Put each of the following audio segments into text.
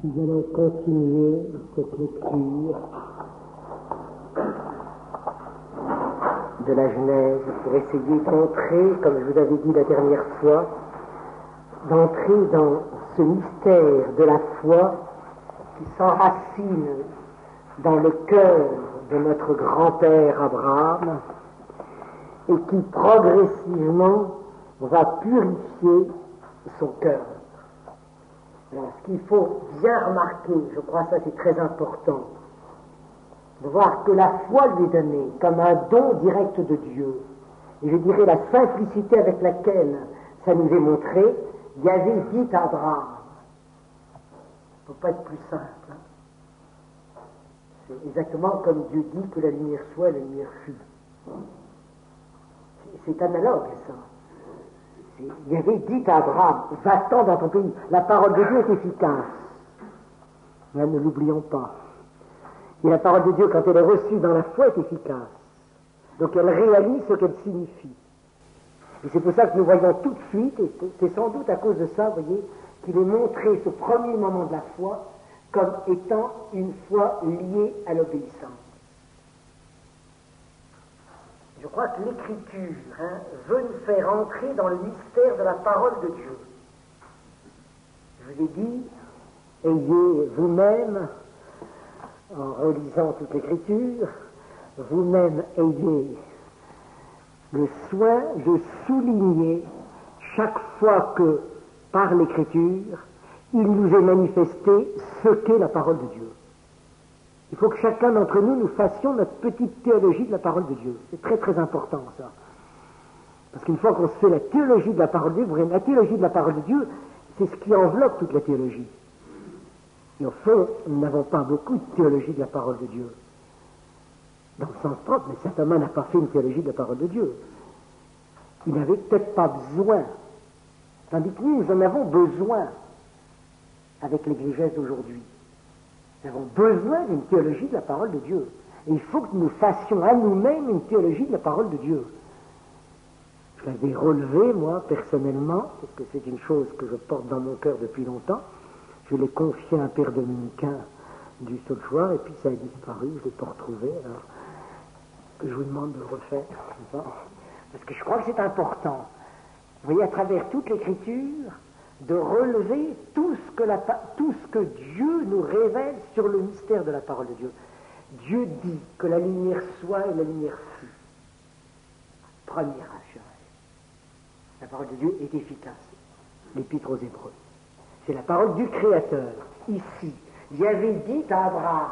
Nous allons continuer cette lecture de la Genèse pour essayer d'entrer, comme je vous avais dit la dernière fois, d'entrer dans ce mystère de la foi qui s'enracine dans le cœur de notre grand-père Abraham et qui progressivement va purifier son cœur. Alors, ce qu'il faut bien remarquer, je crois que ça c'est très important, de voir que la foi lui est donnée comme un don direct de Dieu. Et je dirais la simplicité avec laquelle ça nous est montré, il y avait dit à Abraham. Il ne faut pas être plus simple. Hein. C'est exactement comme Dieu dit que la lumière soit et la lumière fut. C'est analogue ça. Il y avait dit à Abraham, va-t'en dans ton pays. La parole de Dieu est efficace. Mais ne l'oublions pas. Et la parole de Dieu, quand elle est reçue dans la foi, est efficace. Donc elle réalise ce qu'elle signifie. Et c'est pour ça que nous voyons tout de suite, et c'est sans doute à cause de ça, vous voyez, qu'il est montré ce premier moment de la foi comme étant une foi liée à l'obéissance. Je crois que l'Écriture veut nous faire entrer dans le mystère de la parole de Dieu. Je vous ai dit, ayez vous-même, en relisant toute l'Écriture, vous-même ayez le soin de souligner chaque fois que, par l'Écriture, il nous est manifesté ce qu'est la parole de Dieu. Il faut que chacun d'entre nous fassions notre petite théologie de la parole de Dieu. C'est très très important ça. Parce qu'une fois qu'on se fait la théologie de la parole de Dieu, la théologie de la parole de Dieu, c'est ce qui enveloppe toute la théologie. Et au fond, nous n'avons pas beaucoup de théologie de la parole de Dieu. Dans le sens propre, mais saint Thomas n'a pas fait une théologie de la parole de Dieu. Il n'avait peut-être pas besoin. Tandis que nous en avons besoin avec l'exégèse d'aujourd'hui. Nous avons besoin d'une théologie de la parole de Dieu. Et il faut que nous fassions à nous-mêmes une théologie de la parole de Dieu. Je l'avais relevé, moi, personnellement, parce que c'est une chose que je porte dans mon cœur depuis longtemps. Je l'ai confié à un père dominicain du Saulchoir, et puis ça a disparu, je ne l'ai pas retrouvé, alors que je vous demande de le refaire. Parce que je crois que c'est important. Vous voyez, à travers toute l'Écriture, de relever tout ce que Dieu nous révèle sur le mystère de la parole de Dieu. Dieu dit que la lumière soit et la lumière fut. Première assurance. La parole de Dieu est efficace. L'Épître aux Hébreux. C'est la parole du Créateur. Ici, il y avait dit à Abraham.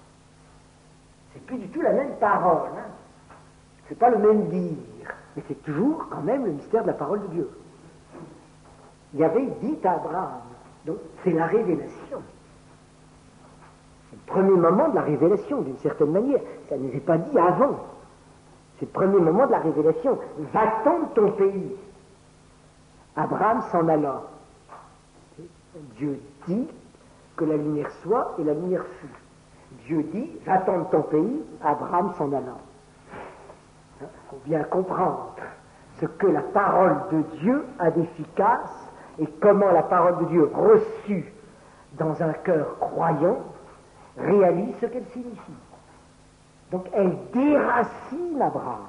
C'est plus du tout la même parole. Hein. C'est pas le même dire. Mais c'est toujours quand même le mystère de la parole de Dieu. Il y avait dit à Abraham. Donc, c'est la révélation. C'est le premier moment de la révélation, d'une certaine manière. Ça ne nous est pas dit avant. C'est le premier moment de la révélation. Va-t'en de ton pays. Abraham s'en alla. Dieu dit que la lumière soit et la lumière fut. Dieu dit, va-t'en de ton pays. Abraham s'en alla. Il faut bien comprendre ce que la parole de Dieu a d'efficace et comment la parole de Dieu reçue dans un cœur croyant réalise ce qu'elle signifie. Donc elle déracine Abraham,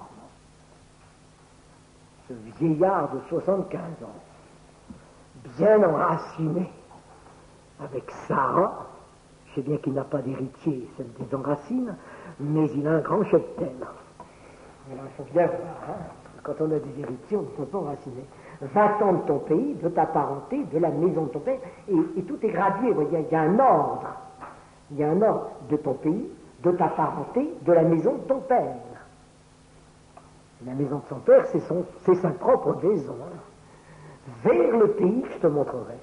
ce vieillard de 75 ans, bien enraciné, avec Sarah. Je sais bien qu'il n'a pas d'héritier, ça le désenracine, mais il a un grand cheptel. Alors il faut bien voir, quand on a des héritiers, on ne peut pas enraciner. Va-t'en de ton pays, de ta parenté, de la maison de ton père, et tout est gradué, vous voyez, il y a un ordre. Il y a un ordre de ton pays, de ta parenté, de la maison de ton père. La maison de son père, c'est sa propre maison. Vers le pays que je te montrerai.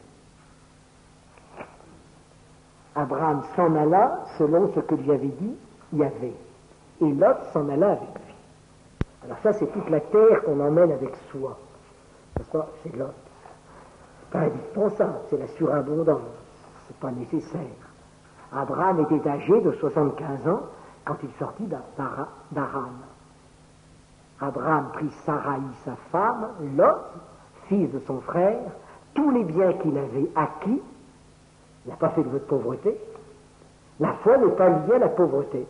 Abraham s'en alla selon ce que lui avait dit Yahvé. Et Lot s'en alla avec lui. Alors ça, c'est toute la terre qu'on emmène avec soi. C'est Lot. C'est pas indispensable, c'est la surabondance. C'est pas nécessaire. Abraham était âgé de 75 ans quand il sortit d'Aran. Abraham prit Sarai, sa femme, Lot, fils de son frère, tous les biens qu'il avait acquis, Il n'a pas fait de vœu de pauvreté. La foi n'est pas liée à la pauvreté.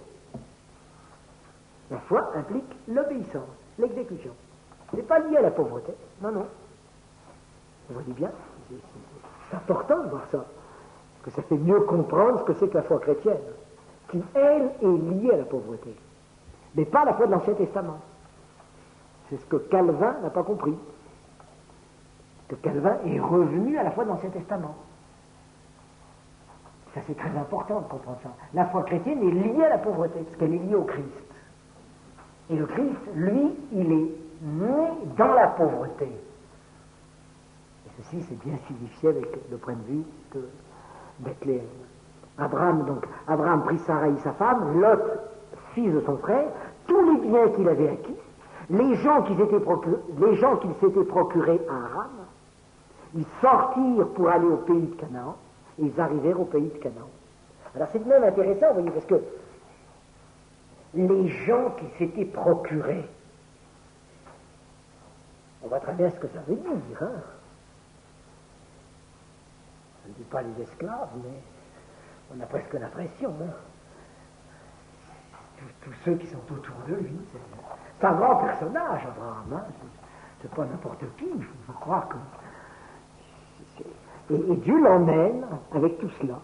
La foi implique l'obéissance, l'exécution. Ce n'est pas lié à la pauvreté. Non, non. Vous voyez bien, c'est important de voir ça. Parce que ça fait mieux comprendre ce que c'est que la foi chrétienne, qui, elle, est liée à la pauvreté. Mais pas la foi de l'Ancien Testament. C'est ce que Calvin n'a pas compris. Que Calvin est revenu à la foi de l'Ancien Testament. Ça, c'est très important de comprendre ça. La foi chrétienne est liée à la pauvreté, parce qu'elle est liée au Christ. Et le Christ, lui, il est né dans la pauvreté. Et ceci, c'est bien signifié avec le point de vue de Bethléem. Abraham prit Sarai, sa femme, Lot, fils de son frère, tous les biens qu'il avait acquis, les gens qu'il s'était procurés à Aram, ils sortirent pour aller au pays de Canaan, et ils arrivèrent au pays de Canaan. Alors c'est même intéressant, vous voyez, parce que les gens qui s'étaient procurés, on voit très bien ce que ça veut dire, hein. Je ne dis pas les esclaves, mais on a presque l'impression, hein. Tous ceux qui sont autour de lui, c'est un grand personnage, Abraham, hein. C'est pas n'importe qui, il faut croire que... Et Dieu l'emmène avec tout cela.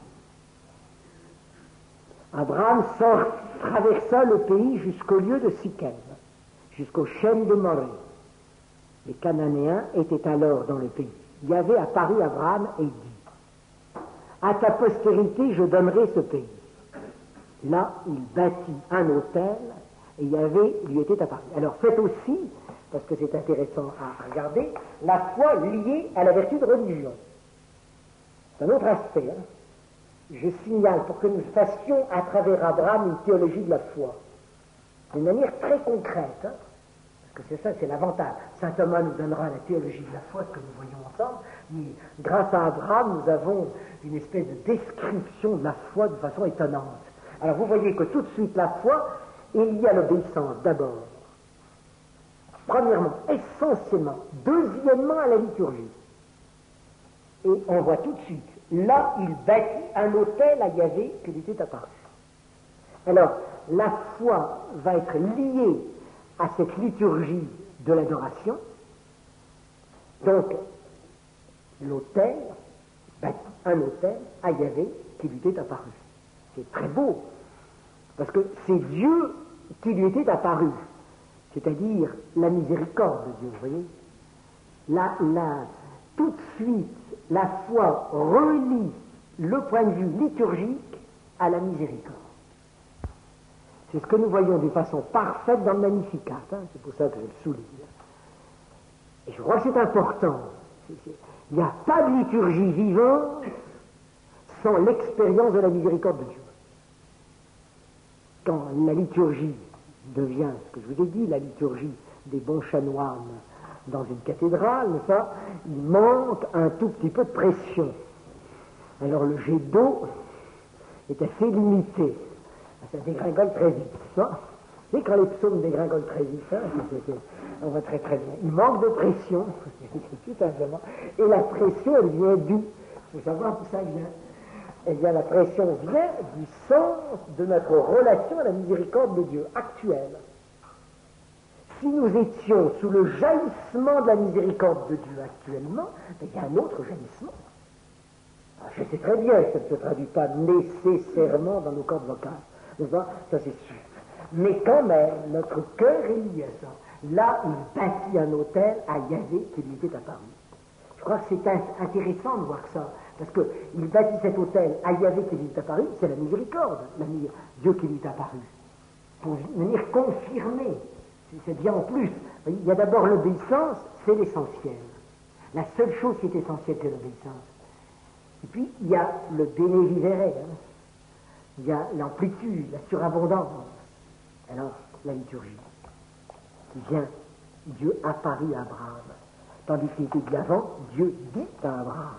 Abraham traversa le pays jusqu'au lieu de Sichem, jusqu'au chêne de Morée. Les Cananéens étaient alors dans le pays. Yahvé apparut à Abraham et dit: à ta postérité je donnerai ce pays. Là, il bâtit un autel et Yahvé lui était apparu. Alors faites aussi, parce que c'est intéressant à regarder, la foi liée à la vertu de religion. C'est un autre aspect. Hein. Je signale pour que nous fassions à travers Abraham une théologie de la foi. D'une manière très concrète. Hein. Parce que c'est ça, c'est l'avantage. Saint Thomas nous donnera la théologie de la foi que nous voyons ensemble. Mais grâce à Abraham, nous avons une espèce de description de la foi de façon étonnante. Alors vous voyez que tout de suite la foi est liée à l'obéissance d'abord. Premièrement, essentiellement. Deuxièmement, à la liturgie. Et on voit tout de suite, là, il bâtit un autel à Yahvé qui lui était apparu. Alors, la foi va être liée à cette liturgie de l'adoration. Donc, l'autel bâtit un autel à Yahvé qui lui était apparu. C'est très beau, parce que c'est Dieu qui lui était apparu, c'est-à-dire la miséricorde de Dieu, vous voyez. Tout de suite, la foi relie le point de vue liturgique à la miséricorde. C'est ce que nous voyons d'une façon parfaite dans le Magnificat, hein, c'est pour ça que je le souligne. Et je crois que c'est important. Il n'y a pas de liturgie vivante sans l'expérience de la miséricorde de Dieu. Quand la liturgie devient, ce que je vous ai dit, la liturgie des bons chanoines dans une cathédrale, ça, il manque un tout petit peu de pression. Alors le jet d'eau est assez limité. Ça dégringole très vite. Ça. Et quand les psaumes dégringolent très vite, hein, on va très très bien. Il manque de pression, tout simplement. Et la pression, elle vient d'où? Il faut savoir d'où ça vient. Eh bien, la pression vient du sens de notre relation à la miséricorde de Dieu actuelle. Si nous étions sous le jaillissement de la miséricorde de Dieu actuellement, il y a un autre jaillissement. Je sais très bien que ça ne se traduit pas nécessairement dans nos cordes vocales. Ça c'est sûr. Mais quand même, notre cœur est lié à ça. Là, il bâtit un autel à Yahvé qui lui était apparu. Je crois que c'est intéressant de voir ça. Parce qu'il bâtit cet autel à Yahvé qui lui est apparu, c'est la miséricorde, Dieu qui lui est apparu. Pour venir confirmer. C'est bien en plus. Il y a d'abord l'obéissance, c'est l'essentiel. La seule chose qui est essentielle, c'est l'obéissance. Et puis, il y a le bene vivere, hein. Il y a l'amplitude, la surabondance. Alors, la liturgie, qui vient, Dieu apparut à Abraham. Tandis qu'il était de l'avant, Dieu dit à Abraham.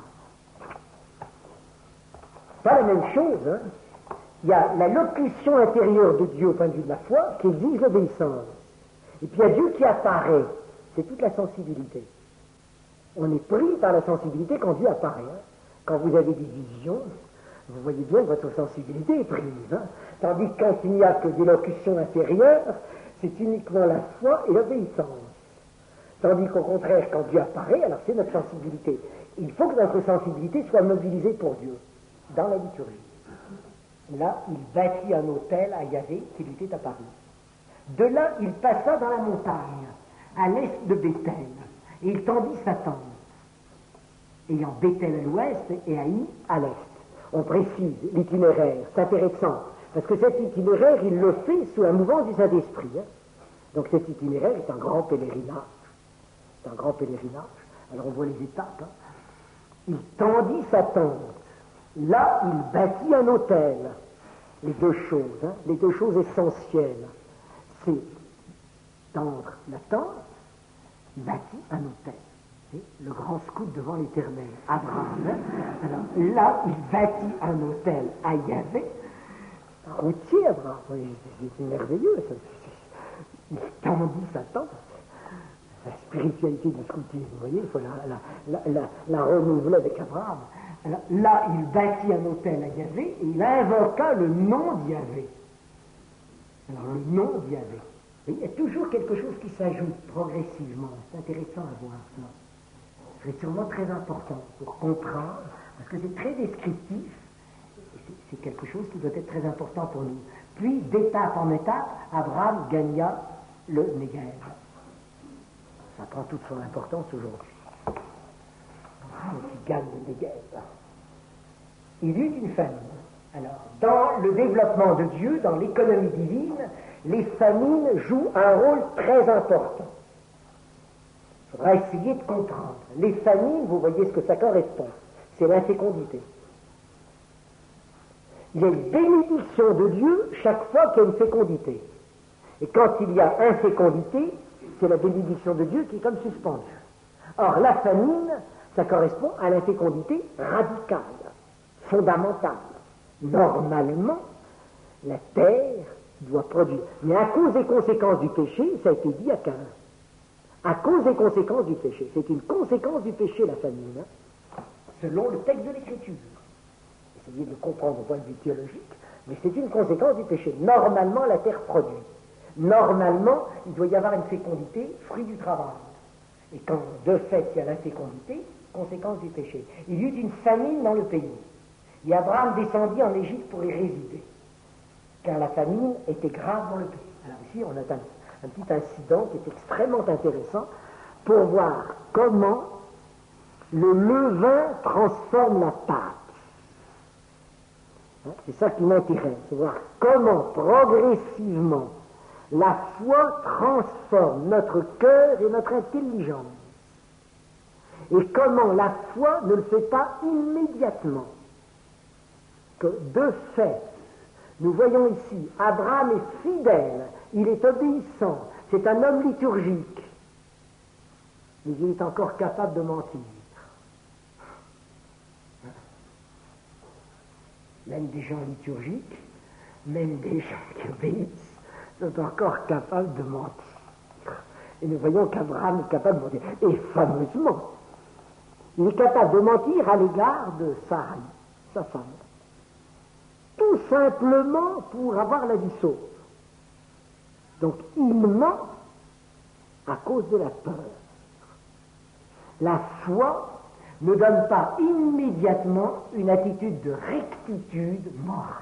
Pas la même chose, hein. Il y a la locution intérieure de Dieu au point de vue de la foi qui exige l'obéissance. Et puis il y a Dieu qui apparaît. C'est toute la sensibilité. On est pris par la sensibilité quand Dieu apparaît. Hein. Quand vous avez des visions, Vous voyez bien que votre sensibilité est prise. Hein. Tandis que quand il n'y a que des locutions intérieures, c'est uniquement la foi et l'obéissance. Tandis qu'au contraire, quand Dieu apparaît, alors c'est notre sensibilité. Il faut que notre sensibilité soit mobilisée pour Dieu, dans la liturgie. Là, il bâtit un autel à Yahvé qui lui était apparu. De là, il passa dans la montagne, à l'est de Béthel, et il tendit sa tente, ayant Béthel à l'ouest et Haï à l'est. On précise l'itinéraire, c'est intéressant, parce que cet itinéraire, il le fait sous la mouvance du Saint-Esprit. Hein. Donc cet itinéraire est un grand pèlerinage. C'est un grand pèlerinage. Alors on voit les étapes. Hein. Il tendit sa tente. Là, il bâtit un autel. Les deux choses, hein, les deux choses essentielles, c'est tendre la tente, bâtit un autel. Le grand scout devant l'Éternel, Abraham. Hein. Alors là, il bâtit un autel à Yahvé. Un routier, Abraham. C'est merveilleux. Ça. Il tendit sa tente. La spiritualité du scoutisme, vous voyez, il faut la renouveler avec Abraham. Alors, là, il bâtit un autel à Yahvé et il invoqua le nom d'Yahvé. Alors, le nom d'Yahvé. Il y a toujours quelque chose qui s'ajoute progressivement. C'est intéressant à voir ça. C'est sûrement très important pour comprendre, parce que c'est très descriptif. C'est quelque chose qui doit être très important pour nous. Puis, d'étape en étape, Abraham gagna le Négev. Ça prend toute son importance aujourd'hui. Qui gagne le Négev. Il eut une famine. Alors, dans le développement de Dieu, dans l'économie divine, les famines jouent un rôle très important. Il faudra essayer de comprendre. Les famines, vous voyez ce que ça correspond. C'est l'infécondité. Il y a une bénédiction de Dieu chaque fois qu'il y a une fécondité. Et quand il y a infécondité, c'est la bénédiction de Dieu qui est comme suspendue. Or, la famine, ça correspond à l'infécondité radicale, fondamentale. Normalement, la terre doit produire. Mais à cause des conséquences du péché, ça a été dit à Caïn. À cause des conséquences du péché. C'est une conséquence du péché, la famine, hein, selon le texte de l'Écriture. Essayez de le comprendre au point de vue théologique, mais c'est une conséquence du péché. Normalement, la terre produit. Normalement, il doit y avoir une fécondité, fruit du travail. Et quand, de fait, il y a l'infécondité, conséquence du péché. Il y eut une famine dans le pays. Et Abraham descendit en Égypte pour y résider, car la famine était grave dans le pays. Alors ici, on a un petit incident qui est extrêmement intéressant pour voir comment le levain transforme la pâte. C'est ça qui m'intéresse, c'est voir comment progressivement la foi transforme notre cœur et notre intelligence. Et comment la foi ne le fait pas immédiatement. Que de fait, nous voyons ici, Abraham est fidèle, il est obéissant, c'est un homme liturgique, mais il est encore capable de mentir. Même des gens liturgiques, même des gens qui obéissent, sont encore capables de mentir. Et nous voyons qu'Abraham est capable de mentir, et fameusement. Il est capable de mentir à l'égard de Sarai, sa femme. Tout simplement pour avoir la vie sauve. Donc il ment à cause de la peur. La foi ne donne pas immédiatement une attitude de rectitude morale.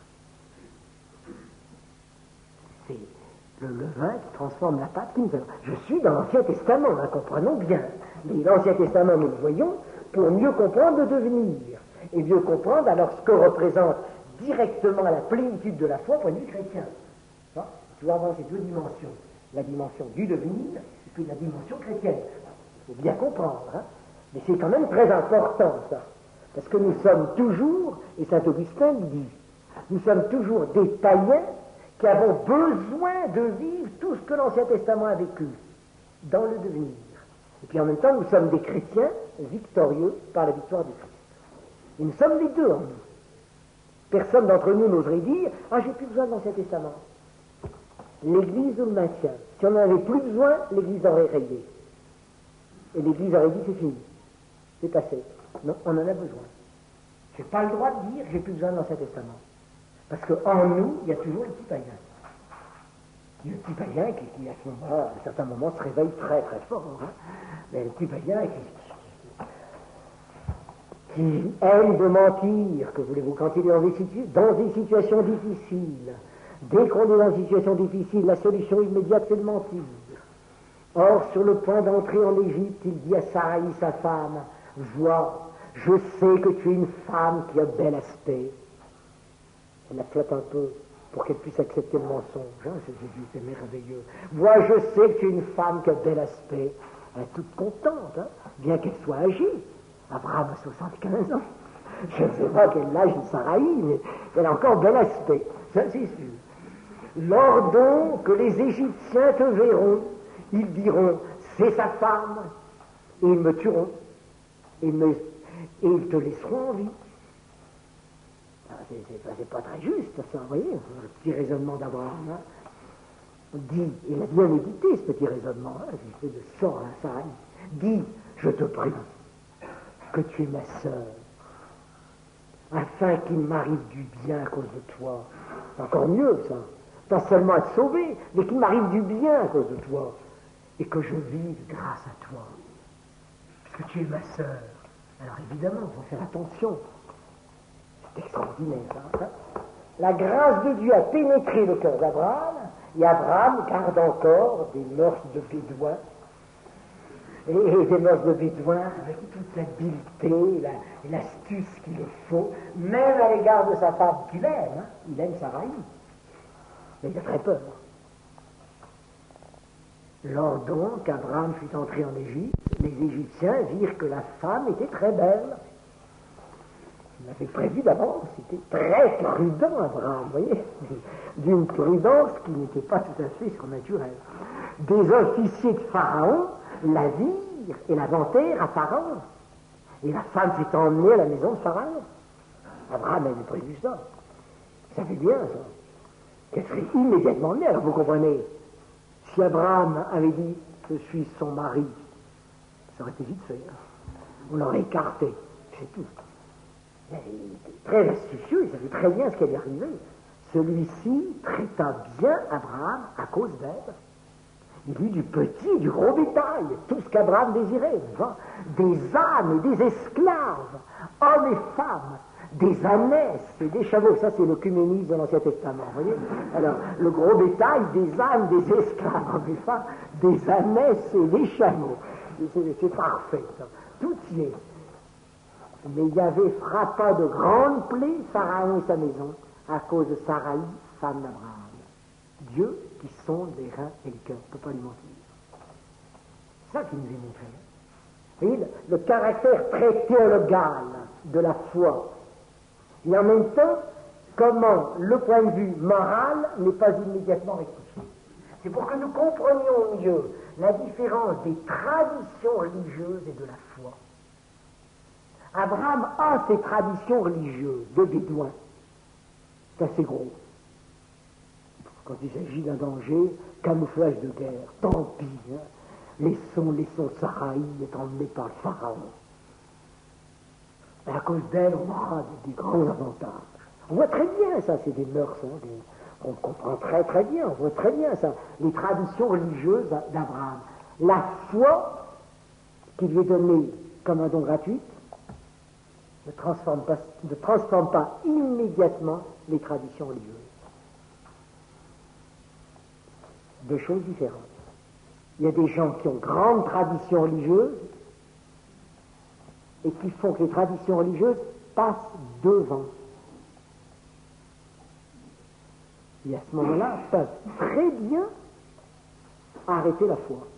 C'est le levain qui transforme la pâte qui nous a... Je suis dans l'Ancien Testament, hein, comprenons bien. Mais l'Ancien Testament, nous le voyons, pour mieux comprendre le devenir. Et mieux comprendre alors ce que représente directement la plénitude de la foi pour une chrétien. Tu vas avoir ces deux dimensions. La dimension du devenir et puis la dimension chrétienne. Il faut bien comprendre. Hein. Mais c'est quand même très important, ça. Parce que nous sommes toujours, et saint Augustin le dit, nous sommes toujours des païens qui avons besoin de vivre tout ce que l'Ancien Testament a vécu dans le devenir. Et puis en même temps, nous sommes des chrétiens victorieux par la victoire du Christ. Et nous sommes les deux en nous. Personne d'entre nous n'oserait dire « Ah, j'ai plus besoin de l'Ancien Testament ». L'Église nous le maintient. Si on n'en avait plus besoin, l'Église aurait rayé. Et l'Église aurait dit « C'est fini, c'est passé ». Non, on en a besoin. Je n'ai pas le droit de dire que j'ai plus besoin de l'Ancien Testament. Parce qu'en nous, il y a toujours le petit païen. Il y a le petit païen qui à ce moment-là, à un certain moment, se réveille très très fort. Hein. Mais le petit païen qui aime de mentir, que voulez-vous, quand il est dans des situations difficiles. Dès qu'on est dans une situation difficile, la solution immédiate, c'est de mentir. Or, sur le point d'entrer en Égypte, il dit à Saraï, sa femme, vois, je sais que tu es une femme qui a bel aspect. Elle la flatte un peu pour qu'elle puisse accepter le mensonge. Hein, c'est merveilleux. Vois, je sais que tu es une femme qui a bel aspect. Elle est toute contente, hein, bien qu'elle soit âgée. Abraham a 75 ans. Je ne sais pas quel âge de Saraï, mais elle a encore bel aspect. Ça, c'est sûr. Lors donc que les Égyptiens te verront, ils diront, c'est sa femme, et ils me tueront, et ils te laisseront en vie. C'est pas très juste, ça, vous voyez, le petit raisonnement d'Abraham. Hein. Dis, il a bien médité ce petit raisonnement, hein, il fait de sort à Saraï. Dis, je te prie, que tu es ma sœur, afin qu'il m'arrive du bien à cause de toi. C'est encore mieux, ça. Pas seulement à te sauver, mais qu'il m'arrive du bien à cause de toi. Et que je vive grâce à toi. Parce que tu es ma sœur. Alors évidemment, il faut faire attention. C'est extraordinaire, ça. La grâce de Dieu a pénétré le cœur d'Abraham, et Abraham garde encore des mœurs de bédouin. Et des mœurs de bédouin avec toute l'habileté et l'astuce qu'il faut, même à l'égard de sa femme qu'il aime. Hein. Il aime Saraï. Mais il a très peur. Lors donc qu'Abraham fut entré en Égypte, les Égyptiens virent que la femme était très belle. Il l'avait prévu d'avance, c'était très prudent, Abraham, vous voyez, d'une prudence qui n'était pas tout à fait surnaturelle. Des officiers de Pharaon la virent et la vantèrent à Pharaon. Et la femme fut emmenée à la maison de Pharaon. Abraham avait prévu ça. Il savait bien ça. Qu'elle serait immédiatement emmenée. Alors vous comprenez, si Abraham avait dit « je suis son mari », ça aurait été vite fait. Hein. On l'aurait écarté, c'est tout. Il était très astucieux, il savait très bien ce qui allait arriver. Celui-ci traita bien Abraham à cause d'elle. Il eut du petit et du gros bétail, tout ce qu'Abraham désirait. Des ânes et des esclaves, hommes et femmes, des ânesses et des chameaux. Ça, c'est l'œcuménisme de l'Ancien Testament, vous voyez. Alors, le gros bétail, des ânes, des esclaves, hommes et femmes, des ânesses et des chameaux. C'est parfait, ça. Tout y est. Mais Yahvé frappa de grandes plaies Pharaon et sa maison à cause de Saraï, femme d'Abraham. Dieu qui sonde les reins et le cœur, ne peut pas lui mentir. C'est ça qui nous est montré. Vous voyez, le caractère très théologal de la foi. Et en même temps, comment le point de vue moral n'est pas immédiatement rectifié. C'est pour que nous comprenions mieux la différence des traditions religieuses et de la foi. Abraham a ses traditions religieuses de bédouin. C'est assez gros. Quand il s'agit d'un danger, camouflage de guerre, tant pis. Hein. Laissons Saraï être emmené par le Pharaon. Et à cause d'elle, on aura des grands avantages. On voit très bien ça, c'est des mœurs, hein, on comprend très très bien, on voit très bien ça, les traditions religieuses d'Abraham. La foi qui lui est donnée comme un don gratuit ne transforme pas immédiatement les traditions religieuses. Deux choses différentes. Il y a des gens qui ont grande tradition religieuse et qui font que les traditions religieuses passent devant. Et à ce moment-là, peuvent très bien arrêter la foi.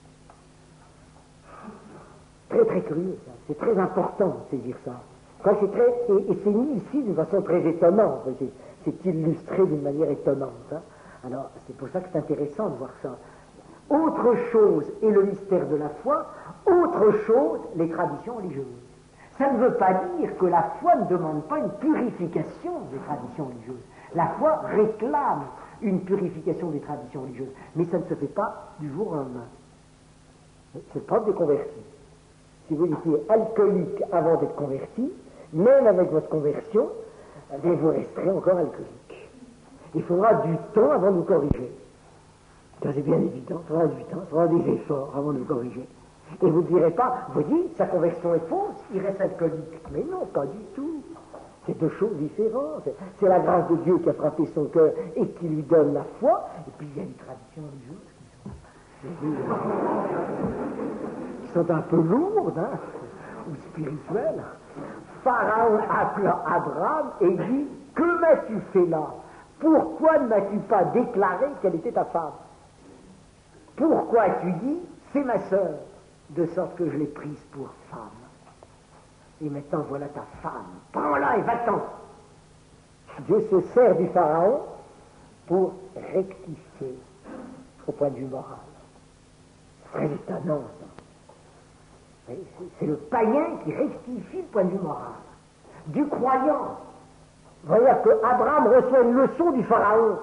Très très curieux, ça. C'est très important de saisir ça. Et c'est mis ici d'une façon très étonnante. C'est illustré d'une manière étonnante. Hein. Alors, c'est pour ça que c'est intéressant de voir ça. Autre chose est le mystère de la foi, autre chose, les traditions religieuses. Ça ne veut pas dire que la foi ne demande pas une purification des traditions religieuses. La foi réclame une purification des traditions religieuses, mais ça ne se fait pas du jour au lendemain. C'est le propre des convertis. Si vous étiez alcoolique avant d'être converti, même avec votre conversion, eh bien, vous resterez encore alcoolique. Il faudra du temps avant de vous corriger. Ça, c'est bien évident, il faudra du temps, il faudra des efforts avant de vous corriger. Et vous ne direz pas, vous dites, sa conversion est fausse, il reste alcoolique. Mais non, pas du tout. C'est deux choses différentes. C'est la grâce de Dieu qui a frappé son cœur et qui lui donne la foi. Et puis il y a une tradition religieuse qui sont un peu lourdes, hein, ou spirituelles. Pharaon appela Abraham et dit, que m'as-tu fait là? Pourquoi ne m'as-tu pas déclaré qu'elle était ta femme? Pourquoi as-tu dit, c'est ma sœur, de sorte que je l'ai prise pour femme? Et maintenant, voilà ta femme. Prends-la et va-t'en. Dieu se sert du Pharaon pour rectifier au point de vue moral. C'est très étonnant, ça. C'est le païen qui rectifie le point de vue moral. Du croyant. Voyez que Abraham reçoit une leçon du Pharaon.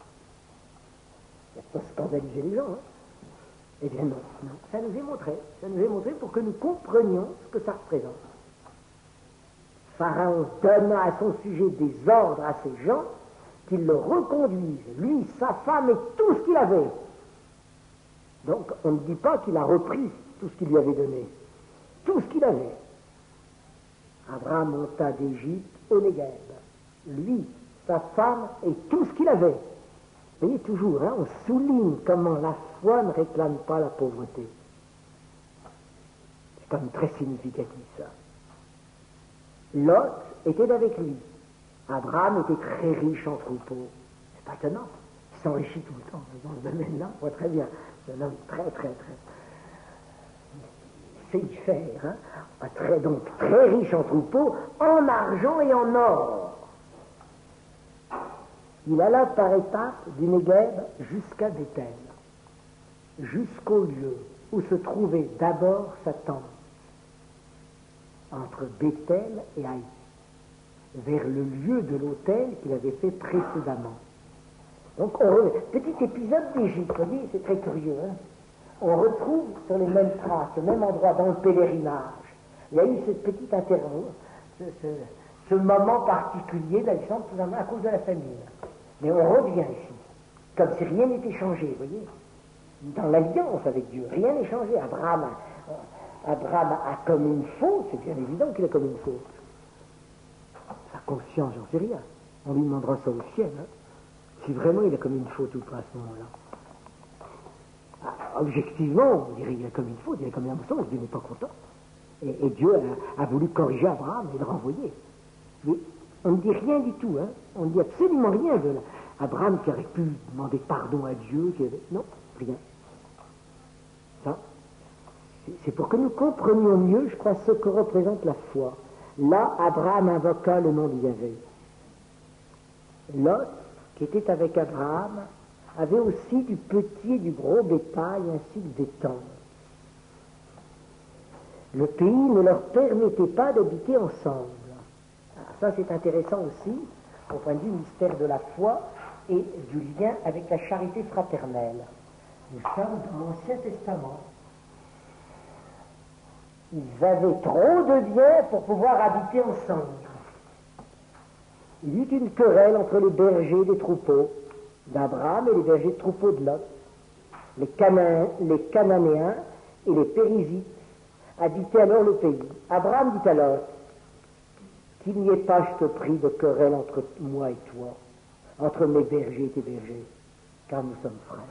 Il n'y a pas scandaliser les gens, hein. Eh bien non, ça nous est montré pour que nous comprenions ce que ça représente. Pharaon donna à son sujet des ordres à ses gens qu'ils le reconduisent, lui, sa femme et tout ce qu'il avait. Donc on ne dit pas qu'il a repris tout ce qu'il lui avait donné, tout ce qu'il avait. Abraham monta d'Égypte au Négueb, lui, sa femme et tout ce qu'il avait. Vous voyez toujours, hein, on souligne comment la foi ne réclame pas la pauvreté. C'est quand même très significatif, ça. Lot était avec lui. Abraham était très riche en troupeaux. C'est pas étonnant. Il s'enrichit tout le temps dans ce domaine-là. On voit très bien. C'est un homme très. Il sait y faire. Hein. Donc très riche en troupeaux, en argent et en or. Il alla par étapes du Négueb jusqu'à Béthel, jusqu'au lieu où se trouvait d'abord sa tente, entre Béthel et Haï, vers le lieu de l'autel qu'il avait fait précédemment. Donc, petit épisode d'Égypte, vous voyez, c'est très curieux. Hein? On retrouve sur les mêmes traces, au même endroit, dans le pèlerinage. Il y a eu cette petite intervention, ce moment particulier d'Alexandre, à cause de la famine. Mais on revient ici, comme si rien n'était changé, vous voyez. Dans l'alliance avec Dieu, rien n'est changé. Abraham a commis une faute, c'est bien évident qu'il a commis une faute. Sa conscience, j'en sais rien. On lui demandera ça au ciel, hein, si vraiment il a commis une faute ou pas à ce moment-là. Objectivement, on dirait qu'il a commis une faute, il a commis un mensonge, Dieu n'est pas content. Et Dieu a voulu corriger Abraham et le renvoyer. Mais on ne dit rien du tout, hein. On ne dit absolument rien de Abraham qui aurait pu demander pardon à Dieu, non, rien. Ça, c'est pour que nous comprenions mieux, je crois, ce que représente la foi. Là, Abraham invoqua le nom de Yahvé. Lot, qui était avec Abraham, avait aussi du petit et du gros bétail ainsi que des tentes. Le pays ne leur permettait pas d'habiter ensemble. Alors ça, c'est intéressant aussi, au point de vue mystère de la foi et du lien avec la charité fraternelle. Nous sommes dans l'Ancien Testament. Ils avaient trop de biens pour pouvoir habiter ensemble. Il y eut une querelle entre les bergers des troupeaux d'Abraham et les bergers de troupeaux de Lot. Les Cananéens et les Périzites habitaient alors le pays. Abraham dit alors, qu'il n'y ait pas, je te prie, de querelle entre moi et toi, entre mes bergers et tes bergers, car nous sommes frères.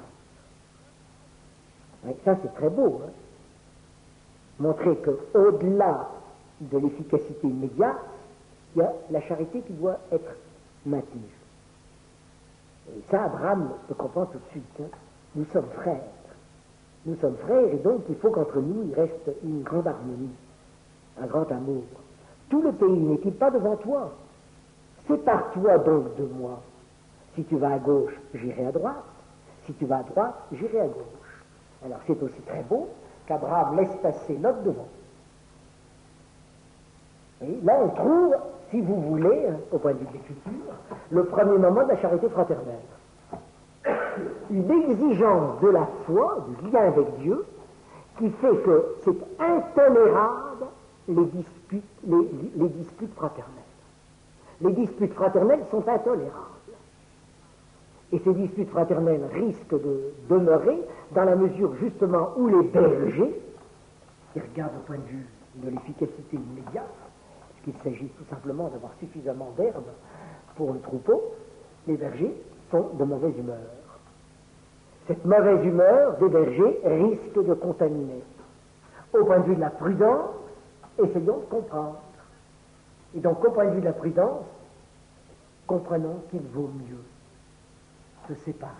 Et ça, c'est très beau, hein? Montrer qu'au-delà de l'efficacité immédiate, il y a la charité qui doit être maintenue. Et ça, Abraham le comprend tout de suite. Hein? Nous sommes frères. Nous sommes frères, et donc il faut qu'entre nous, il reste une grande harmonie, un grand amour. Tout le pays n'est-il pas devant toi? Sépare-toi donc de moi. Si tu vas à gauche, j'irai à droite. Si tu vas à droite, j'irai à gauche. Alors c'est aussi très beau qu'Abraham laisse passer Lot devant. Et là on trouve, si vous voulez, au point de vue de l'écriture, le premier moment de la charité fraternelle. Une exigence de la foi, du lien avec Dieu, qui fait que c'est intolérable les disputes fraternelles. Les disputes fraternelles sont intolérables. Et ces disputes fraternelles risquent de demeurer dans la mesure justement où les bergers, qui regardent au point de vue de l'efficacité immédiate, puisqu'il s'agit tout simplement d'avoir suffisamment d'herbe pour le troupeau, les bergers sont de mauvaise humeur. Cette mauvaise humeur des bergers risque de contaminer. Au point de vue de la prudence, essayons de comprendre. Et donc, au point de vue de la prudence, comprenons qu'il vaut mieux se séparer.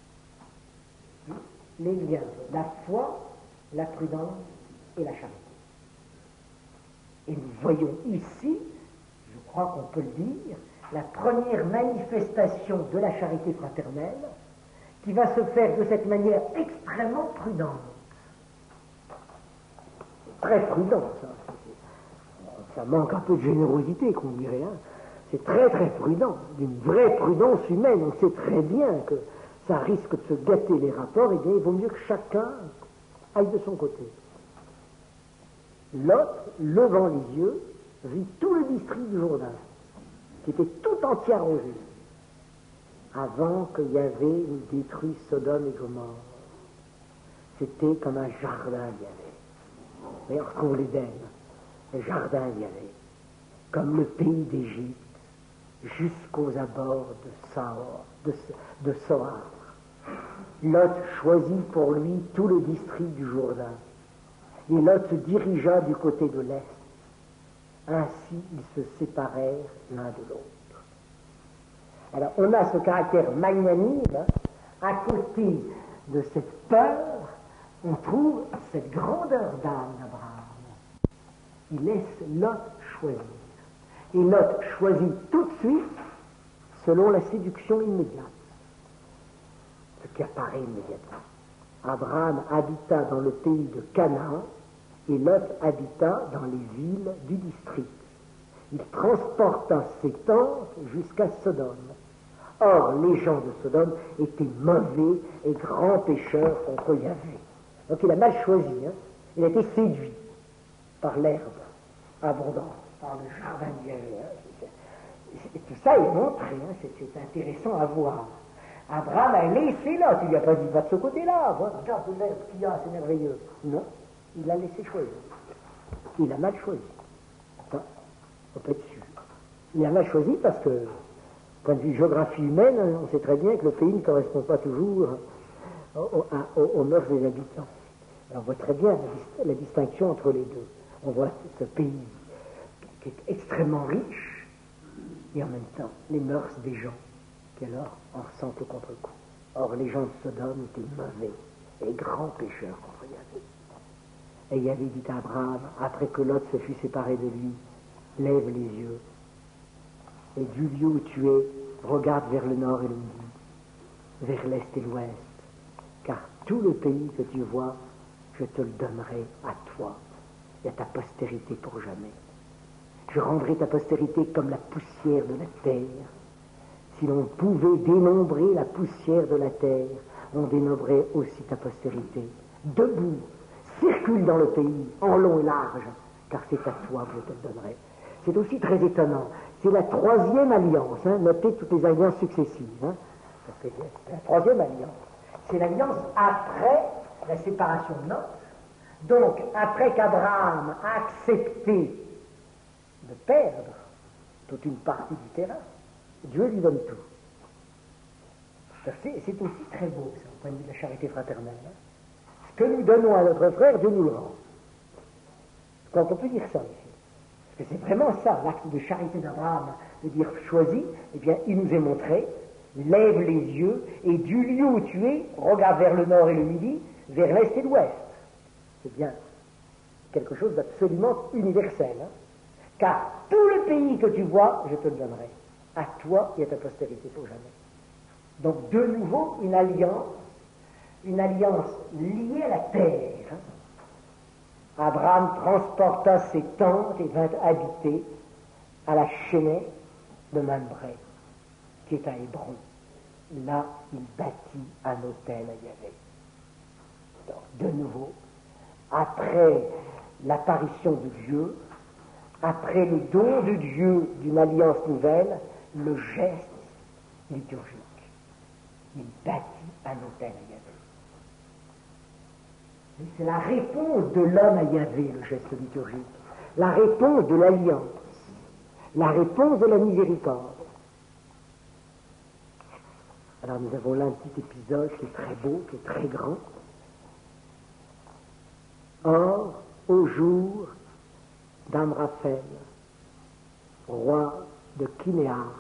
Les liens, la foi, la prudence et la charité. Et nous voyons ici, je crois qu'on peut le dire, la première manifestation de la charité fraternelle qui va se faire de cette manière extrêmement prudente. Très prudente, ça manque un peu de générosité, qu'on dirait. C'est très très prudent, d'une vraie prudence humaine. On sait très bien que ça risque de se gâter les rapports, et bien il vaut mieux que chacun aille de son côté. Lot, levant les yeux, vit tout le district du Jourdain, qui était tout entier arrosé, avant qu'il y avait détruit Sodome et Gomorrhe. C'était comme un jardin il y avait. D'ailleurs, on retrouve l'Éden, le jardin il y avait, comme le pays d'Égypte, jusqu'aux abords de Soar. Lot choisit pour lui tout le district du Jourdain. Et Lot se dirigea du côté de l'est. Ainsi, ils se séparèrent l'un de l'autre. Alors, on a ce caractère magnanime, à côté de cette peur, on trouve cette grandeur d'âme d'Abraham. Il laisse Lot choisir. Et Lot choisit tout de suite selon la séduction immédiate. Ce qui apparaît immédiatement. Abraham habita dans le pays de Canaan et Lot habita dans les villes du district. Il transporta ses tentes jusqu'à Sodome. Or, les gens de Sodome étaient mauvais et grands pécheurs contre Yahvé. Donc il a mal choisi. Il a été séduit par l'herbe abondante, par le jardin de Yahvé. Tout ça est montré, c'est intéressant à voir. Abraham a laissé Lot, il lui a pas dit va de ce côté-là, regarde l'herbe qu'il y a, c'est merveilleux. Non, il l'a laissé choisir. Il a mal choisi. Attends, on peut être sûr. Il a mal choisi parce que, du point de vue géographie humaine, on sait très bien que le pays ne correspond pas toujours aux mœurs des habitants. Alors, on voit très bien la distinction entre les deux. On voit ce pays qui est extrêmement riche, et en même temps, les mœurs des gens, qui alors en ressentent le contre-coup. Or, les gens de Sodome étaient mauvais et grands pécheurs contre Yahvé. Et Yahvé dit à Abraham, après que Lot se fut séparé de lui, lève les yeux, et du lieu où tu es, regarde vers le nord et le midi, vers l'est et l'ouest, car tout le pays que tu vois, je te le donnerai à toi et à ta postérité pour jamais. Je rendrai ta postérité comme la poussière de la terre. Si l'on pouvait dénombrer la poussière de la terre, on dénombrerait aussi ta postérité. Debout, circule dans le pays, en long et large, car c'est à toi que je te le donnerai. C'est aussi très étonnant. C'est la troisième alliance. Notez toutes les alliances successives. Parce que c'est la troisième alliance. C'est l'alliance après la séparation de Lot. Donc, après qu'Abraham a accepté de perdre toute une partie du terrain, Dieu lui donne tout. C'est aussi très beau, ça, au point de vue de la charité fraternelle. Ce que nous donnons à notre frère, Dieu nous le rend. Quand on peut dire ça ici. Parce que c'est vraiment ça, l'acte de charité d'Abraham, de dire choisis, eh bien, il nous est montré, lève les yeux, et du lieu où tu es, regarde vers le nord et le midi, vers l'est et l'ouest. C'est bien quelque chose d'absolument universel. Car tout le pays que tu vois, je te le donnerai. À toi et à ta postérité pour jamais. Donc, de nouveau, une alliance liée à la terre. Abraham transporta ses tentes et vint habiter à la Chénée de Mambré, qui est à Hébron. Là, il bâtit un autel à Yahvé. Donc, de nouveau, après l'apparition de Dieu, après le don de Dieu d'une alliance nouvelle, le geste liturgique. Il bâtit un autel à Yahvé. C'est la réponse de l'homme à Yahvé, le geste liturgique. La réponse de l'alliance. La réponse de la miséricorde. Alors nous avons là un petit épisode qui est très beau, qui est très grand. Or, au jour d'Amraphel, roi de Kinéar,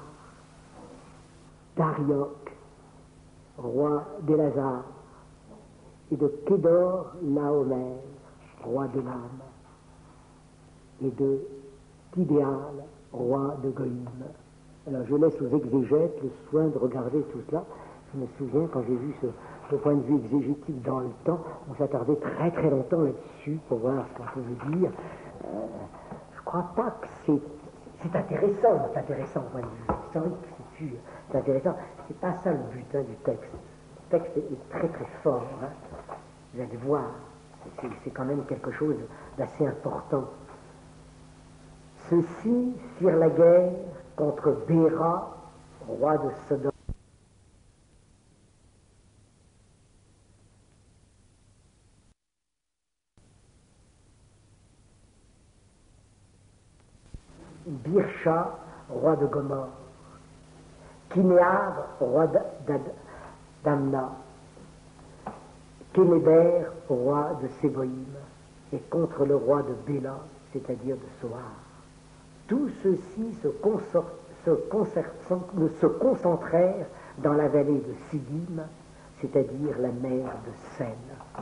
d'Arioch, roi d'Élazar, et de Kédor Laomer, roi d'Élam, et de Tidéal, roi de Goïm. Alors je laisse aux exégètes le soin de regarder tout cela. Je me souviens quand j'ai vu ce point de vue exégétique dans le temps, on s'attardait très très longtemps là-dessus pour voir ce qu'on pouvait dire. Je crois pas que c'est intéressant au point de vue historique, c'est intéressant. C'est pas ça le but du texte. Le texte est très très fort. Vous allez voir, c'est quand même quelque chose d'assez important. Ceux-ci firent la guerre contre Béra, roi de Sodome. Birsha, roi de Gomorre. Kinéar, roi d'Amna. Kénéber, roi de Séboïm, et contre le roi de Béla, c'est-à-dire de Soar. Tous ceux-ci se concentrèrent dans la vallée de Sidim, c'est-à-dire la mer de Seine.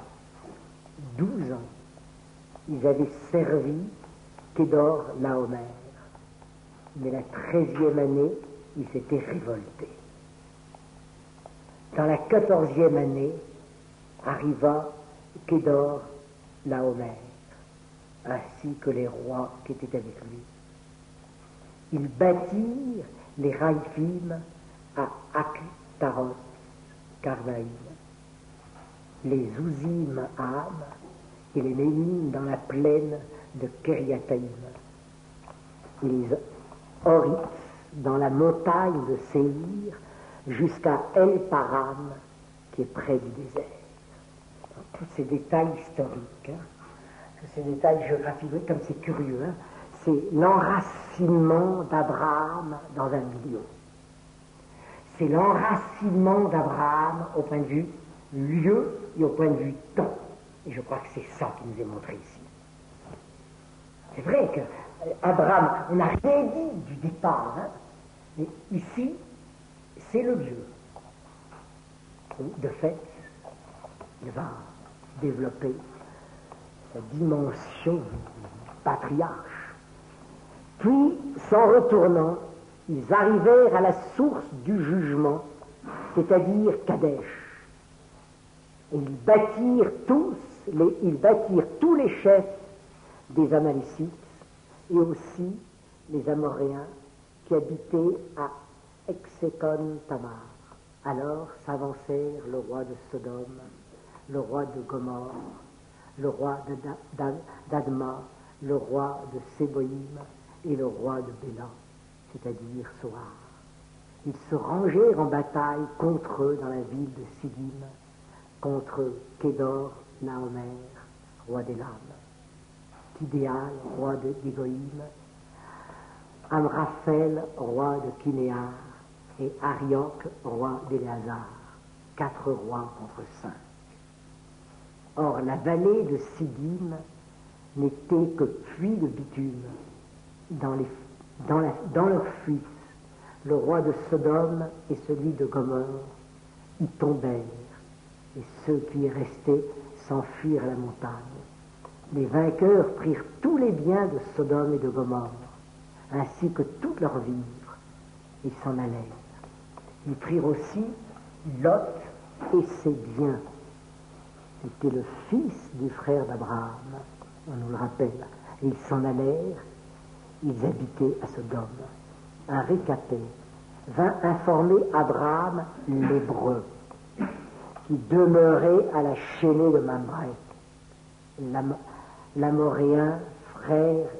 12 ans, ils avaient servi Kédor Laomer, mais la 13e année, ils s'étaient révoltés. Dans la 14e année, arriva Kédor Laomer, ainsi que les rois qui étaient avec lui. Ils bâtirent les Raïfim à Aktarot, Karnaïm, les Ouzim à Ham et les Ménim dans la plaine de Kériataïm, et les Horites dans la montagne de Séhir jusqu'à El Paran, qui est près du désert. Tous ces détails historiques, tous ces détails géographiques, comme c'est curieux, c'est l'enracinement d'Abraham dans un milieu. C'est l'enracinement d'Abraham au point de vue lieu et au point de vue temps. Et je crois que c'est ça qui nous est montré ici. C'est vrai qu'Abraham, on n'a rien dit du départ, mais ici, c'est le lieu. De fait, il va développer sa dimension patriarche. Puis, s'en retournant, ils arrivèrent à la source du jugement, c'est-à-dire Kadesh. Et ils bâtirent tous les chefs des Amalécites et aussi les Amoréens qui habitaient à Exékon Tamar. Alors s'avancèrent le roi de Sodome, le roi de Gomorre, le roi d'Adma, le roi de Séboïm et le roi de Béla, c'est-à-dire Soar. Ils se rangèrent en bataille contre eux dans la ville de Sidim, contre Kédor Laomer, roi d'Élam, Tidéal, roi d'Égoïm, Amraphel, roi de Kinéar, et Arioch, roi d'Éléazar, 4 rois contre 5. Or, la vallée de Sidim n'était que puits de bitume. Dans leur fuite, le roi de Sodome et celui de Gomorre y tombèrent, et ceux qui y restaient s'enfuirent à la montagne. Les vainqueurs prirent tous les biens de Sodome et de Gomorre, ainsi que toutes leurs vivres, et s'en allèrent. Ils prirent aussi Lot et ses biens. C'était le fils du frère d'Abraham, on nous le rappelle. Et ils s'en allèrent, ils habitaient à Sodome. Un récapé vint informer Abraham l'Hébreu, qui demeurait à la chaînée de Mamré, l'Amoréen, frère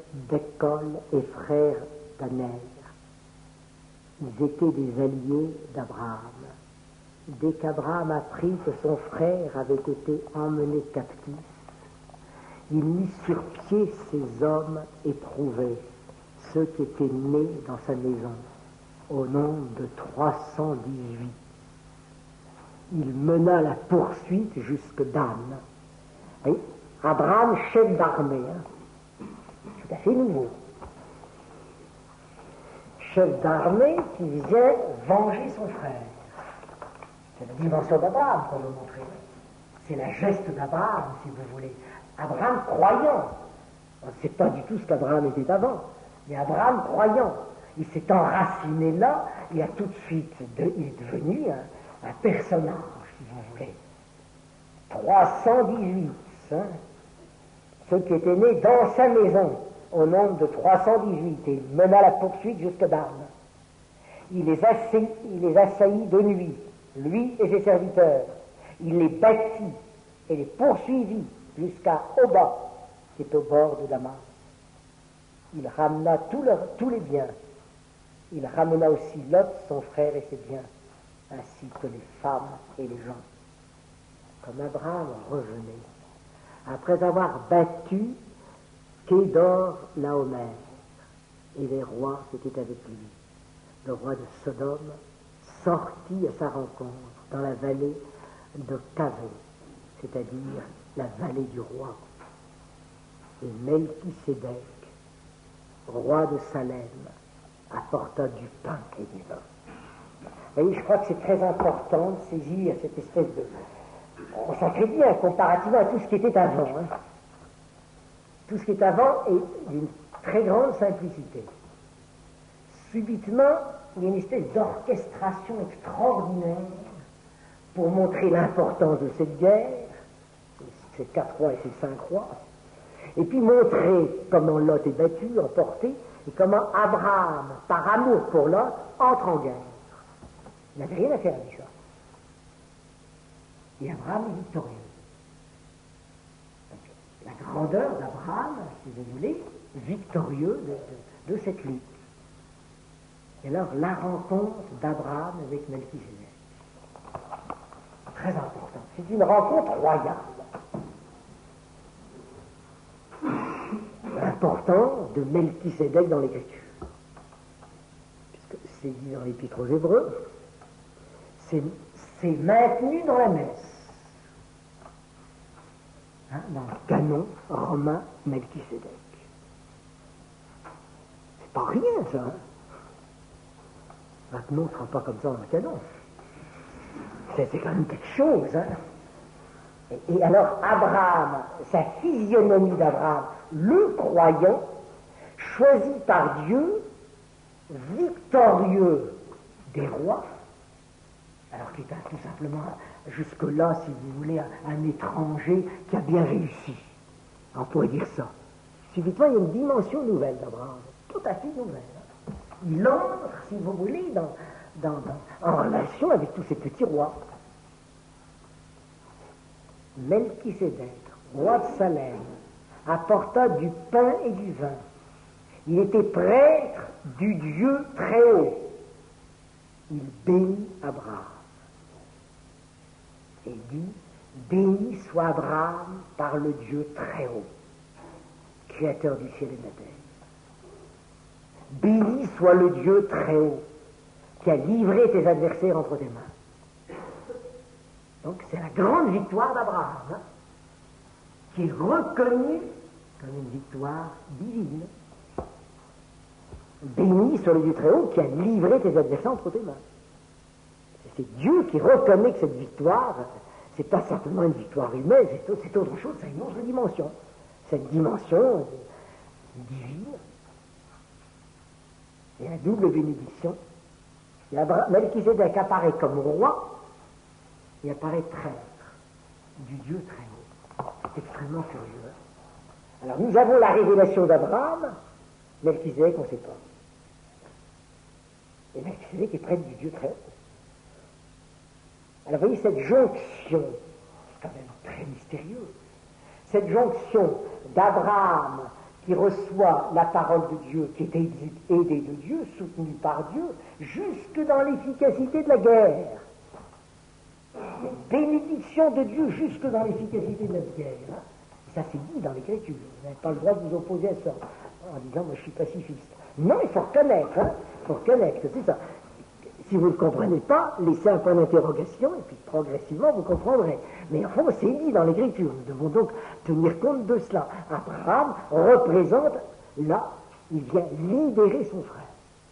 d'École et frère d'Aner. Ils étaient des alliés d'Abraham. Dès qu'Abraham apprit que son frère avait été emmené captif, il mit sur pied ces hommes éprouvés, ceux qui étaient nés dans sa maison, au nombre de 318. Il mena la poursuite jusque Dan. Et Abraham, chef d'armée, tout à fait nouveau. Chef d'armée qui vient venger son frère. C'est la dimension d'Abraham qu'on veut montrer. C'est la geste d'Abraham, si vous voulez. Abraham croyant. On ne sait pas du tout ce qu'Abraham était avant, mais Abraham croyant. Il s'est enraciné là, il a tout de suite, il est devenu un personnage, si vous voulez. 318, ceux qui étaient nés dans sa maison, au nombre de 318, et il mena la poursuite jusque Dan. Il les assaillit de nuit, lui et ses serviteurs. Il les battit et les poursuivit jusqu'à Oba, qui est au bord de Damas. Il ramena tous les biens. Il ramena aussi Lot, son frère et ses biens, ainsi que les femmes et les gens. Comme Abraham revenait, après avoir battu Kédor Laomer, et les rois qui étaient avec lui. Le roi de Sodome sortit à sa rencontre dans la vallée de Kavé, c'est-à-dire la vallée du roi. Et Melchisédek, roi de Salem, apporta du pain et du vin. Vous voyez, je crois que c'est très important de saisir cette espèce de... On s'accrédite bien comparativement à tout ce qui était avant. Tout ce qui est avant est d'une très grande simplicité. Subitement, il y a une espèce d'orchestration extraordinaire pour montrer l'importance de cette guerre, ces 4 rois et ces 5 rois, et puis montrer comment Lot est battu, emporté, et comment Abraham, par amour pour Lot, entre en guerre. Il n'avait rien à faire avec ça. Et Abraham est victorieux. Donc, la grandeur d'Abraham, si vous voulez, victorieux de cette lutte. Et alors, la rencontre d'Abraham avec Melchisédek. Très important. C'est une rencontre royale. L'importance de Melchisédek dans l'Écriture. Puisque c'est dit dans l'Épître aux Hébreux, c'est maintenu dans la messe. Dans le canon romain Melchisédek. C'est pas rien, ça. Votre nom ne sera pas comme ça dans le canon. C'est quand même quelque chose. Et alors, Abraham, sa physionomie d'Abraham, le croyant, choisi par Dieu, victorieux des rois, alors qu'il était tout simplement, jusque-là, si vous voulez, un étranger qui a bien réussi. On pourrait dire ça. Subitement, il y a une dimension nouvelle d'Abraham, tout à fait nouvelle. Il entre, si vous voulez, en relation avec tous ces petits rois. Melchisédek, roi de Salem, apporta du pain et du vin. Il était prêtre du Dieu très haut. Il bénit Abraham. Et dit, béni soit Abraham par le Dieu très haut, créateur du ciel et de la terre. Béni soit le Dieu très haut, qui a livré tes adversaires entre tes mains. Donc c'est la grande victoire d'Abraham, qui est reconnue comme une victoire divine. Béni soit le Dieu très haut, qui a livré tes adversaires entre tes mains. C'est Dieu qui reconnaît que cette victoire, c'est pas simplement une victoire humaine, c'est autre chose, c'est une autre dimension. C'est une dimension divine. Il y a la double bénédiction. Melchisédek apparaît comme roi et apparaît traître du Dieu très haut. C'est extrêmement curieux. Alors nous avons la révélation d'Abraham, Melchisédek on ne sait pas. Et Melchisédek est prêtre du Dieu très haut. Alors vous voyez cette jonction, c'est quand même très mystérieux. Cette jonction d'Abraham qui reçoit la parole de Dieu, qui est aidée de Dieu, soutenue par Dieu, jusque dans l'efficacité de la guerre. Bénédiction de Dieu jusque dans l'efficacité de la guerre. Ça c'est dit dans l'Écriture. Vous n'avez pas le droit de vous opposer à ça en disant moi je suis pacifiste. Non, il faut reconnaître, il faut reconnaître que c'est ça. Si vous ne comprenez pas, laissez un point d'interrogation et puis progressivement vous comprendrez. Mais en fond, c'est dit dans l'Écriture. Nous devons donc tenir compte de cela. Abraham représente, là, il vient libérer son frère.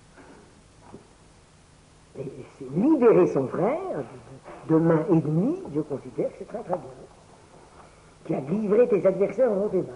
Et c'est libérer son frère de main ennemie, Dieu considère que c'est très très bien. Qui a livré tes adversaires dans tes mains.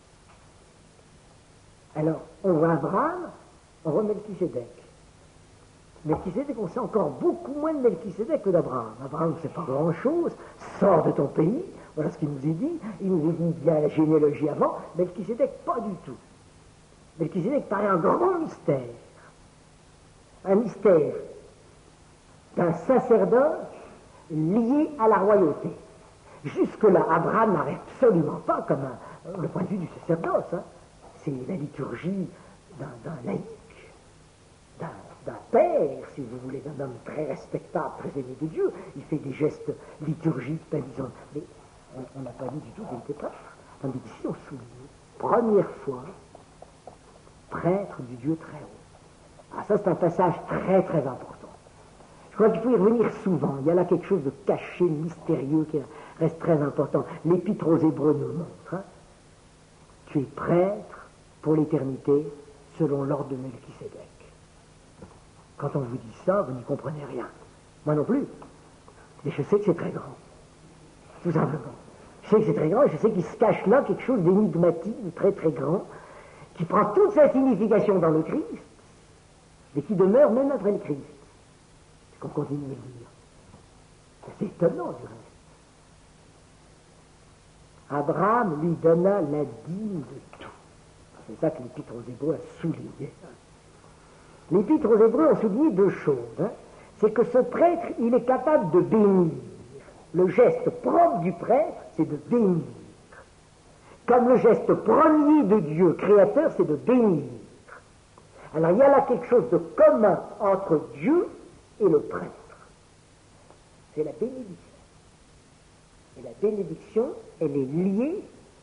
Alors, on voit Abraham, on voit Melchisédek. Melchisédek, on sait encore beaucoup moins de Melchisédek que d'Abraham. Abraham ne sait pas grand-chose, sort de ton pays, voilà ce qu'il nous est dit. Il nous est dit bien la généalogie avant, Melchisédek, pas du tout. Melchisédek paraît un grand mystère. Un mystère d'un sacerdoce lié à la royauté. Jusque-là, Abraham n'arrête absolument pas comme le point de vue du sacerdoce. C'est la liturgie d'un laïc, d'un père, si vous voulez, d'un homme très respectable, très aimé de Dieu. Il fait des gestes liturgiques, disons. Mais on n'a pas dit du tout qu'il était prêtre. Tandis qu'ici, on souligne, première fois, prêtre du Dieu très haut. Ah, ça, c'est un passage très, très important. Je crois qu'il faut y revenir souvent. Il y a là quelque chose de caché, mystérieux, qui reste très important. L'Épître aux Hébreux nous le montre. Tu es prêtre pour l'éternité, selon l'ordre de Melchisédek. Quand on vous dit ça, vous n'y comprenez rien. Moi non plus. Mais je sais que c'est très grand. Tout simplement. Je sais que c'est très grand et je sais qu'il se cache là quelque chose d'énigmatique, de très très grand, qui prend toute sa signification dans le Christ, mais qui demeure même après le Christ. C'est qu'on continue de le dire. C'est étonnant du reste. Abraham lui donna la dîme de tout. C'est ça que l'Épître aux Hébreux a souligné. L'Épître aux Hébreux a souligné deux choses. C'est que ce prêtre, il est capable de bénir. Le geste propre du prêtre, c'est de bénir. Comme le geste premier de Dieu, créateur, c'est de bénir. Alors il y a là quelque chose de commun entre Dieu et le prêtre. C'est la bénédiction. Et la bénédiction, elle est liée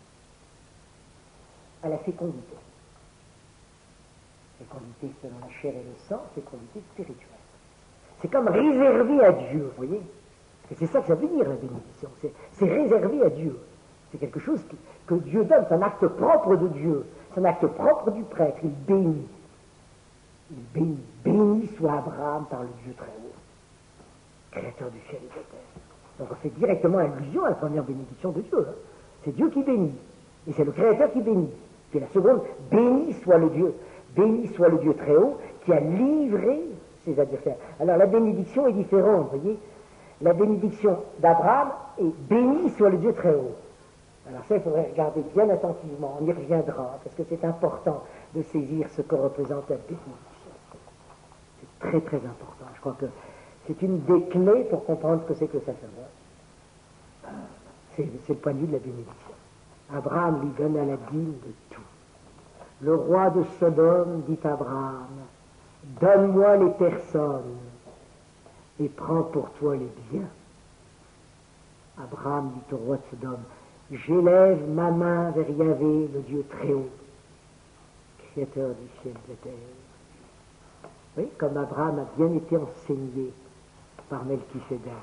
à la fécondité. Fécondité selon la chair et le sang, fécondité spirituelle. C'est comme réservé à Dieu, vous voyez. Et c'est ça que ça veut dire la bénédiction. C'est réservé à Dieu. C'est quelque chose que Dieu donne, c'est un acte propre de Dieu. C'est un acte propre du prêtre. Il bénit. Il bénit. Béni soit Abraham par le Dieu très haut, créateur du ciel et de la terre. Donc on fait directement allusion à la première bénédiction de Dieu. C'est Dieu qui bénit. Et c'est le créateur qui bénit. Puis la seconde, béni soit le Dieu très haut qui a livré ses adversaires. Alors la bénédiction est différente, vous voyez. La bénédiction d'Abraham est béni soit le Dieu très haut. Alors ça, il faudrait regarder bien attentivement, on y reviendra, parce que c'est important de saisir ce que représente la bénédiction. C'est très très important. Je crois que c'est une des clés pour comprendre ce que c'est que le sacerdoce. C'est le point de vue de la bénédiction. Abraham lui donna la dîme de tout. Le roi de Sodome dit à Abraham, donne-moi les personnes et prends pour toi les biens. Abraham dit au roi de Sodome, j'élève ma main vers Yahvé, le Dieu très haut, créateur du ciel et de la terre. Oui, comme Abraham a bien été enseigné par Melchisédek.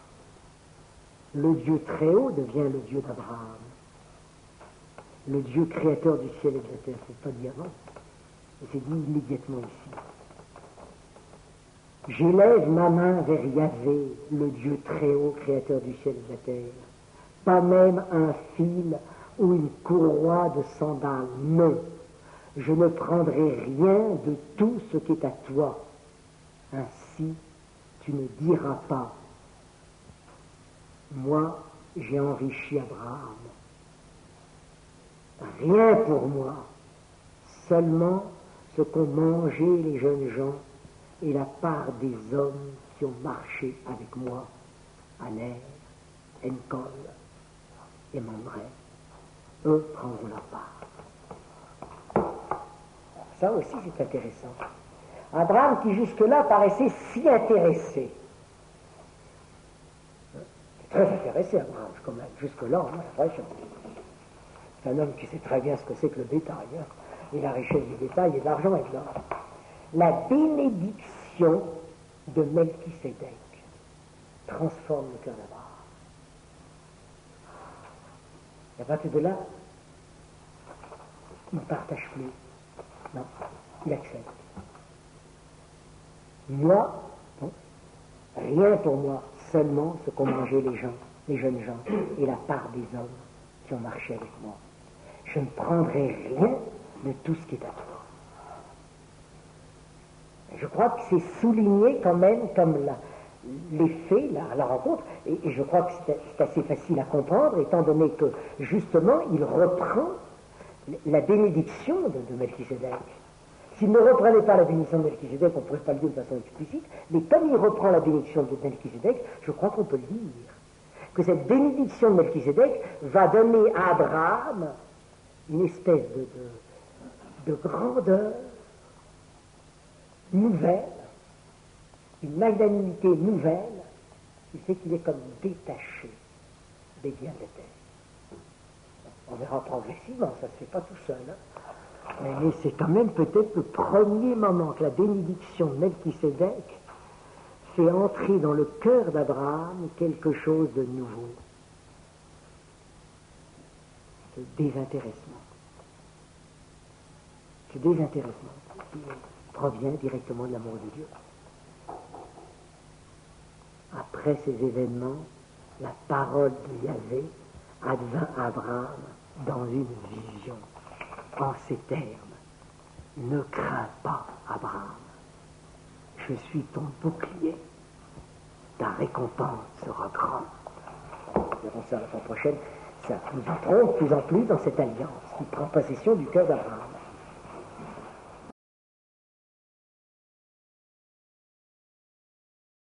Le Dieu très haut devient le Dieu d'Abraham. Le Dieu créateur du ciel et de la terre, c'est pas dit avant. Et c'est dit immédiatement ici. J'élève ma main vers Yahvé, le Dieu très haut, créateur du ciel et de la terre. Pas même un fil ou une courroie de sandales. Non, je ne prendrai rien de tout ce qui est à toi. Ainsi, tu ne diras pas, moi, j'ai enrichi Abraham. Rien pour moi, seulement ce qu'ont mangé les jeunes gens et la part des hommes qui ont marché avec moi à l'air, Enkol et Mamré. Eux prendront leur part. Ça aussi, c'est intéressant. Abraham qui jusque-là paraissait si intéressé. Très intéressé, Abraham, comme jusque-là, c'est un homme qui sait très bien ce que c'est que le bétail, hein, et la richesse du bétail et de l'argent et de l'or. La bénédiction de Melchisédek transforme le cœur d'Abraham. Et à partir de là, il ne partage plus. Non, il accepte. Moi, non, rien pour moi, seulement ce qu'ont mangé les jeunes gens, et la part des hommes qui ont marché avec moi. Je ne prendrai rien de tout ce qui est à toi. Je crois que c'est souligné quand même comme l'effet, la rencontre, et je crois que c'est assez facile à comprendre, étant donné que, justement, il reprend la bénédiction de Melchisédek. S'il ne reprenait pas la bénédiction de Melchisédek, on ne pourrait pas le dire de façon explicite, mais comme il reprend la bénédiction de Melchisédek, je crois qu'on peut le dire. Que cette bénédiction de Melchisédek va donner à Abraham une espèce de grandeur nouvelle, une magnanimité nouvelle, qui fait qu'il est comme détaché des biens de la terre. On verra progressivement, ça ne se fait pas tout seul. Hein. Mais c'est quand même peut-être le premier moment que la bénédiction de Melchisédek fait entrer dans le cœur d'Abraham quelque chose de nouveau. Ce désintéressement. Ce désintéressement qui provient directement de l'amour de Dieu. Après ces événements, la parole de Yahvé advint à Abraham dans une vision, en ces termes: ne crains pas, Abraham, je suis ton bouclier, ta récompense sera grande. Nous verrons ça la fois prochaine. Ça, nous entrons de plus en plus dans cette alliance qui prend possession du cœur d'Abraham.